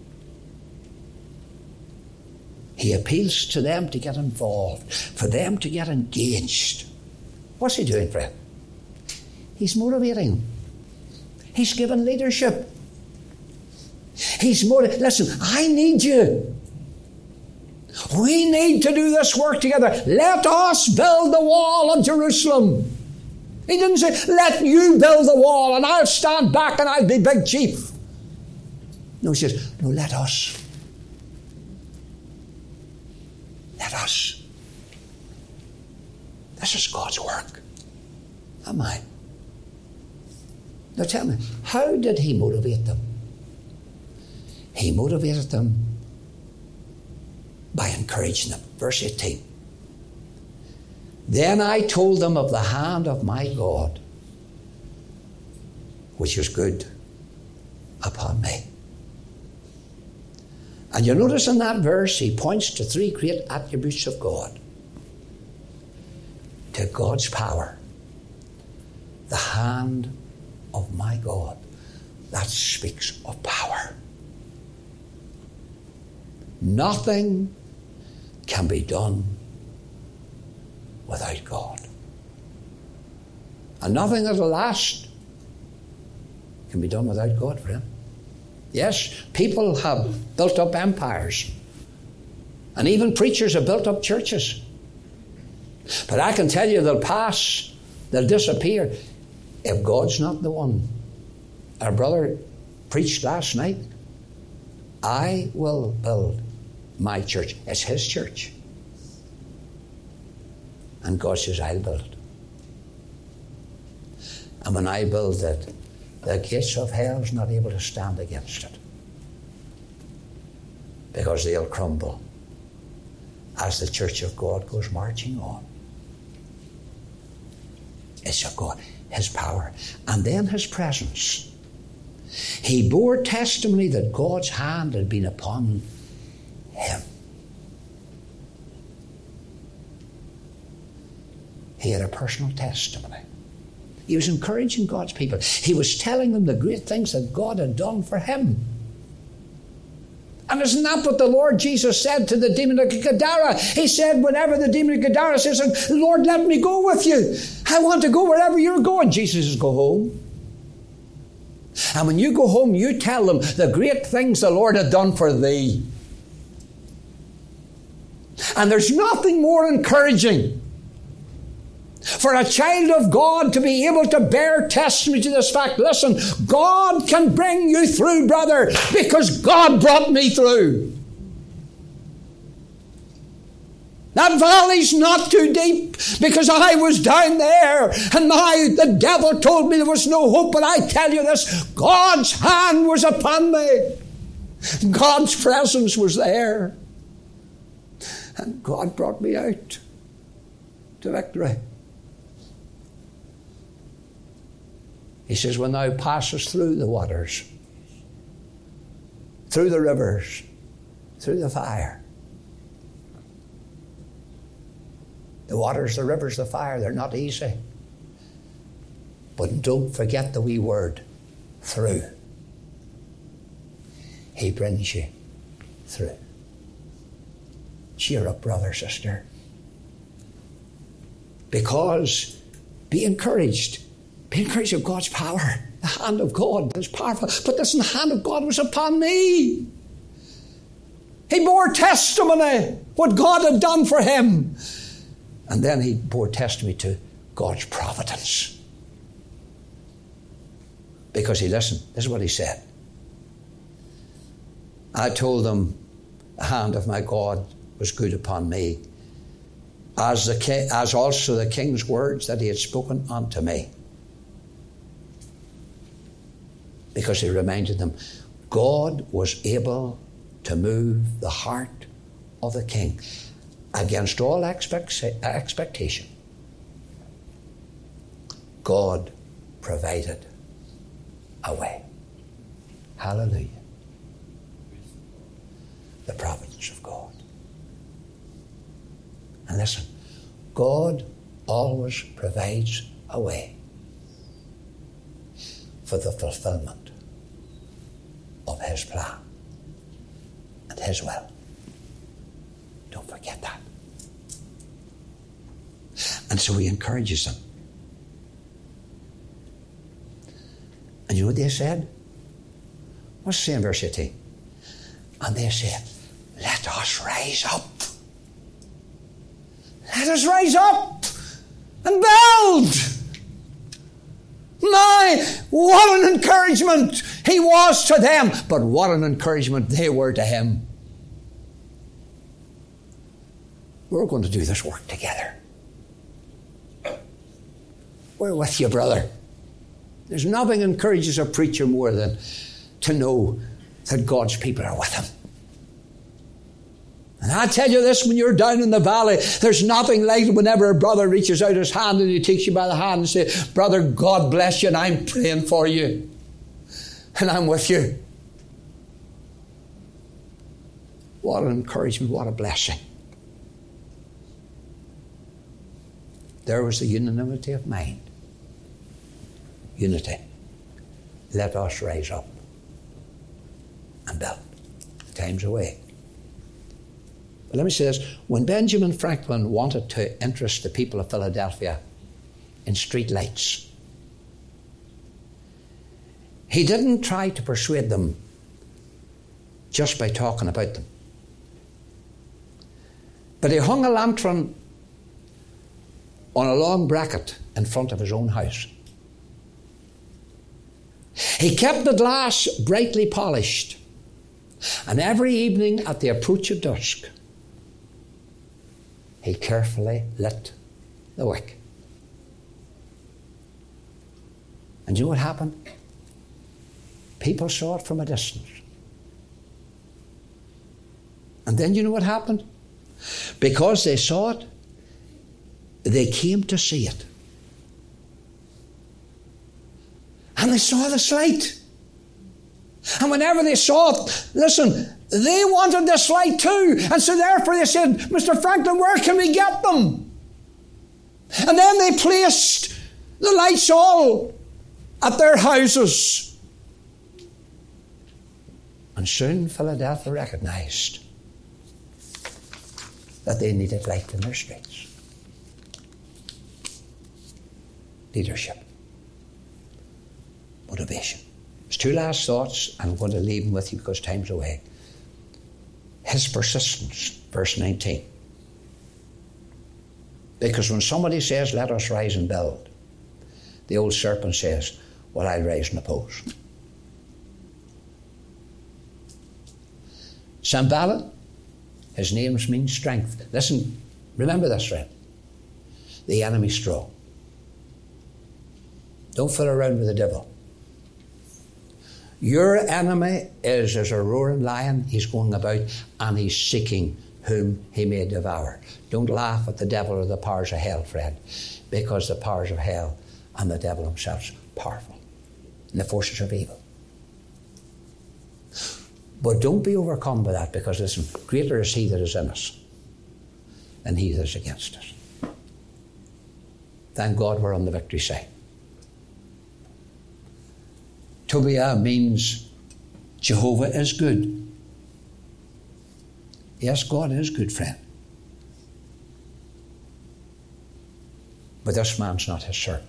He appeals to them to get involved, for them to get engaged. What's he doing, friend? He's motivating them. He's giving leadership. He's motivating. Listen, I need you. We need to do this work together. Let us build the wall of Jerusalem. He didn't say, let you build the wall and I'll stand back and I'll be big chief. No, he says, no, let us. Let us. This is God's work, not mine. Now tell me, how did he motivate them? He motivated them by encouraging them. Verse eighteen. Then I told them of the hand of my God, which is good upon me. And you notice in that verse, he points to three great attributes of God. To God's power, the hand of my God. That speaks of power. Nothing can be done without God. And nothing that'll last can be done without God, friend. Yes, people have built up empires. And even preachers have built up churches. But I can tell you they'll pass, they'll disappear, if God's not the one. Our brother preached last night, I will build my church. It's his church. And God says, I'll build it. And when I build it, the gates of hell's not able to stand against it. Because they'll crumble as the church of God goes marching on. It's of God, his power, and then his presence. He bore testimony that God's hand had been upon him. He had a personal testimony. He was encouraging God's people. He was telling them the great things that God had done for him. And isn't that what the Lord Jesus said to the demon of Gadara? He said, whenever the demon of Gadara says, Lord, let me go with you. I want to go wherever you're going. Jesus says, go home. And when you go home, you tell them the great things the Lord had done for thee. And there's nothing more encouraging for a child of God to be able to bear testimony to this fact. Listen, God can bring you through, brother, because God brought me through. That valley's not too deep because I was down there and my, the devil told me there was no hope. But I tell you this, God's hand was upon me. God's presence was there. And God brought me out to victory. He says, when thou passest through the waters, through the rivers, through the fire. The waters, the rivers, the fire, they're not easy. But don't forget the wee word, through. He brings you through. Cheer up, brother, sister. Because, be encouraged. Be encouraged of God's power. The hand of God is powerful. But listen, the hand of God was upon me. He bore testimony what God had done for him. And then he bore testimony to God's providence. Because he listened. This is what he said. I told them the hand of my God was good upon me, as the king, as also the king's words that he had spoken unto me. Because he reminded them, God was able to move the heart of the king against all expect- expectation. God provided a way. Hallelujah. The providence of God. And listen, God always provides a way for the fulfillment of his plan and his will. Don't forget that. And so he encourages them. And you know what they said? What's it say in verse eighteen? And they said, let us rise up. Let us rise up and build. My, what an encouragement he was to them, but what an encouragement they were to him. We're going to do this work together. We're with you, brother. There's nothing encourages a preacher more than to know that God's people are with him. And I tell you this, when you're down in the valley, there's nothing like whenever a brother reaches out his hand and he takes you by the hand and says, brother, God bless you, and I'm praying for you. And I'm with you. What an encouragement, what a blessing. There was the unanimity of mind. Unity. Let us rise up and build. Time's away. But let me say this. When Benjamin Franklin wanted to interest the people of Philadelphia in street lights, he didn't try to persuade them just by talking about them. But he hung a lantern on a long bracket in front of his own house. He kept the glass brightly polished, and every evening at the approach of dusk, he carefully lit the wick. And you know what happened? People saw it from a distance. And then you know what happened? Because they saw it, they came to see it. And they saw this light. And whenever they saw it, listen, they wanted this light too. And so therefore they said, Mister Franklin, where can we get them? And then they placed the lights all at their houses. And soon Philadelphia recognized that they needed light in their streets. Leadership. Motivation. There's two last thoughts. I'm going to leave them with you because time's away. His persistence, verse nineteen. Because when somebody says, let us rise and build, the old serpent says, well, I'll rise and oppose. Sanballat, his name means strength. Listen, remember this, friend. The enemy's strong. Don't fool around with the devil. Your enemy is as a roaring lion. He's going about and he's seeking whom he may devour. Don't laugh at the devil or the powers of hell, friend, because the powers of hell and the devil himself are powerful and the forces of evil. But don't be overcome by that, because listen, greater is he that is in us than he that is against us. Thank God we're on the victory side. Tobiah means Jehovah is good. Yes, God is good, friend. But this man's not his servant.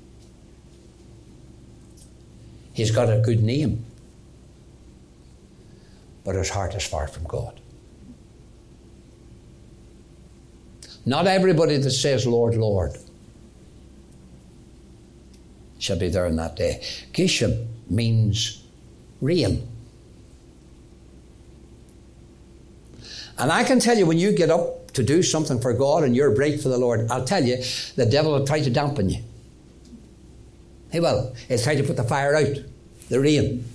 He's got a good name, but his heart is far from God. Not everybody that says, Lord, Lord, shall be there in that day. Geshem means rain. And I can tell you, when you get up to do something for God and you're bright for the Lord, I'll tell you, the devil will try to dampen you. He will. He'll try to put the fire out, the rain.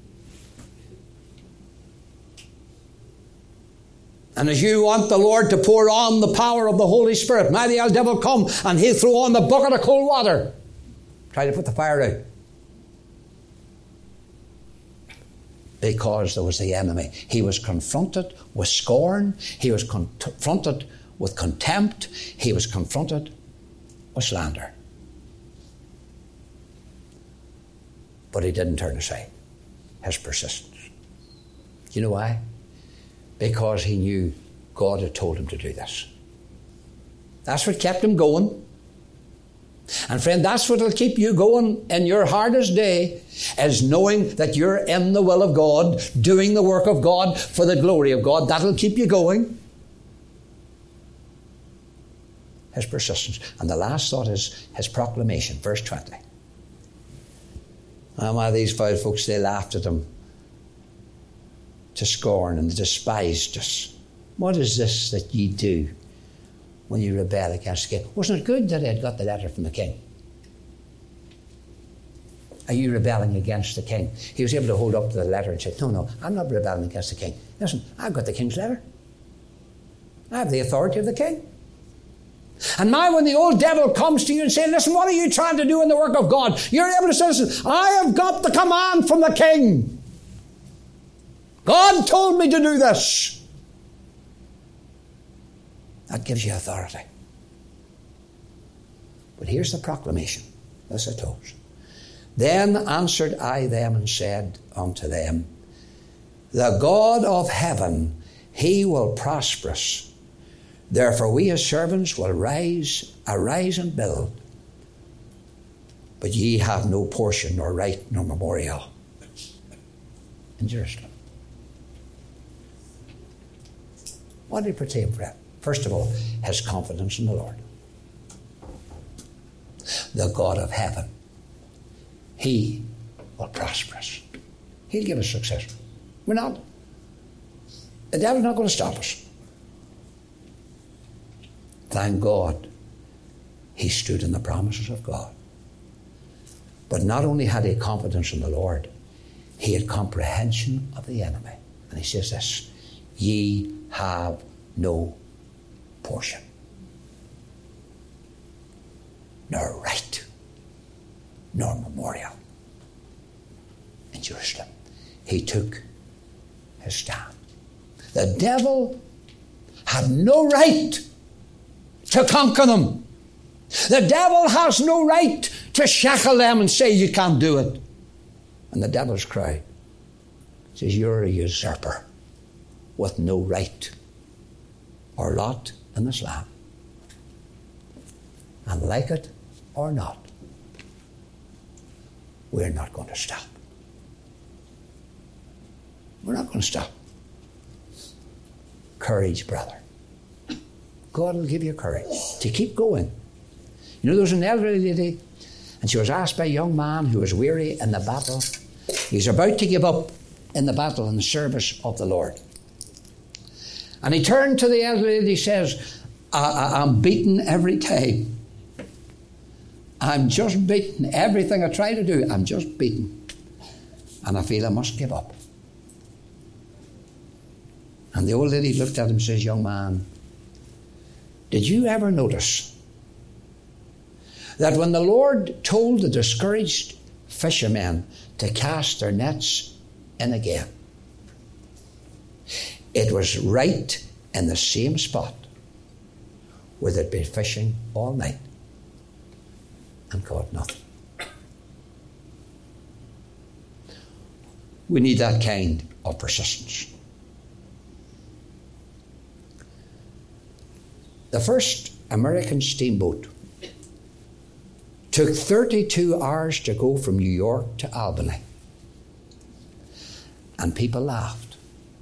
And as you want the Lord to pour on the power of the Holy Spirit, may the old devil come and he'll throw on the bucket of cold water. Try to put the fire out. Because there was the enemy. He was confronted with scorn. He was con- confronted with contempt. He was confronted with slander. But he didn't turn aside. His persistence. Do you know why? Because he knew God had told him to do this. That's what kept him going. And friend, that's what will keep you going in your hardest day, is knowing that you're in the will of God, doing the work of God for the glory of God. That'll keep you going. His persistence. And the last thought is his proclamation, verse twenty. And why these five folks, they laughed at him to scorn and despised us. What is this that ye do when you rebel against the king? Wasn't it good that he had got the letter from the king? Are you rebelling against the king? He was able to hold up to the letter and say, no, no, I'm not rebelling against the king. Listen, I've got the king's letter. I have the authority of the king. And now when the old devil comes to you and says, listen, what are you trying to do in the work of God? You're able to say, listen, I have got the command from the king. God told me to do this. That gives you authority. But here's the proclamation. This it goes. Then answered I them and said unto them, the God of heaven he will prosper us. Therefore we as servants will rise, arise and build. But ye have no portion, nor right, nor memorial in Jerusalem. What did he pertain for him? First of all, his confidence in the Lord, the God of heaven. He will prosper us. He'll give us success. We're not. The devil's not going to stop us. Thank God he stood in the promises of God. But not only had he confidence in the Lord, he had comprehension of the enemy. And he says this, ye have no portion, nor right, nor memorial in Jerusalem. He took his stand. The devil had no right to conquer them. The devil has no right to shackle them and say you can't do it. And the devil's cry says, you're a usurper with no right or lot in this land. And like it or not, we're not going to stop. We're not going to stop. Courage, brother. God will give you courage to keep going. You know, there was an elderly lady, and she was asked by a young man who was weary in the battle. He's about to give up in the battle in the service of the Lord. And he turned to the elderly lady, he says, I, I, I'm beaten every time. I'm just beaten. Everything I try to do, I'm just beaten. And I feel I must give up. And the old lady looked at him and says, young man, did you ever notice that when the Lord told the discouraged fishermen to cast their nets in again, it was right in the same spot where they'd been fishing all night and caught nothing? We need that kind of persistence. The first American steamboat took thirty-two hours to go from New York to Albany. And people laughed.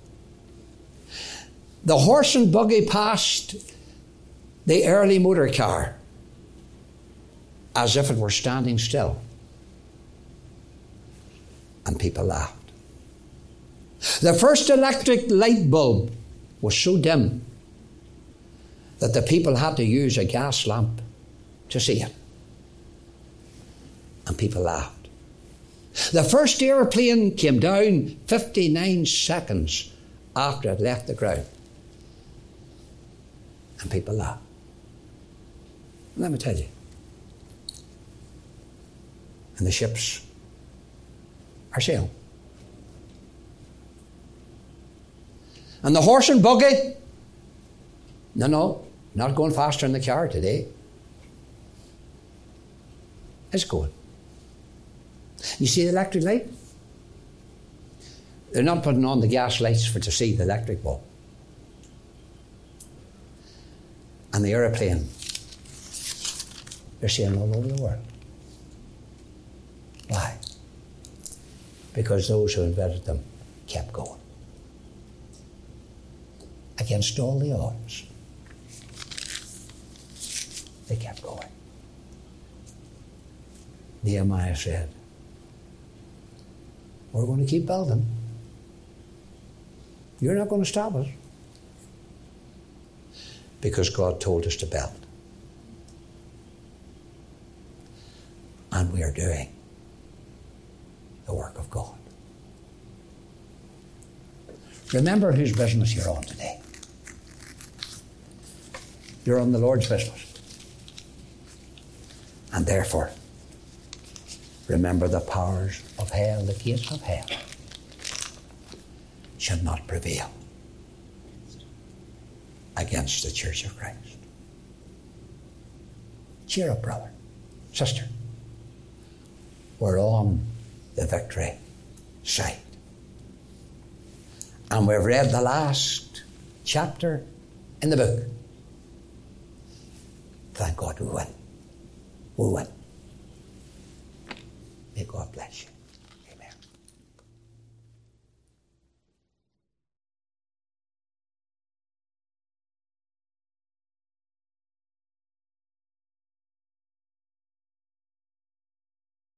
The horse and buggy passed the early motor car as if it were standing still. And people laughed. The first electric light bulb was so dim that the people had to use a gas lamp to see it. And people laughed. The first airplane came down fifty-nine seconds after it left the ground. And people laughed. And let me tell you, and the ships are sailing. And the horse and buggy, no, no, not going faster in the car today. It's going. You see the electric light? They're not putting on the gas lights for to see the electric bulb. And the aeroplane, they're sailing all over the world. Why? Because those who invented them kept going. Against all the odds. They kept going. Nehemiah said, we're going to keep building. You're not going to stop us. Because God told us to build. And we are doing the work of God. Remember whose business you're on today. You're on the Lord's business. And therefore, remember the powers of hell, the gates of hell, shall not prevail against the Church of Christ. Cheer up, brother, sister. We're on the victory side. And we've read the last chapter in the book. Thank God we will. We will. May God bless you.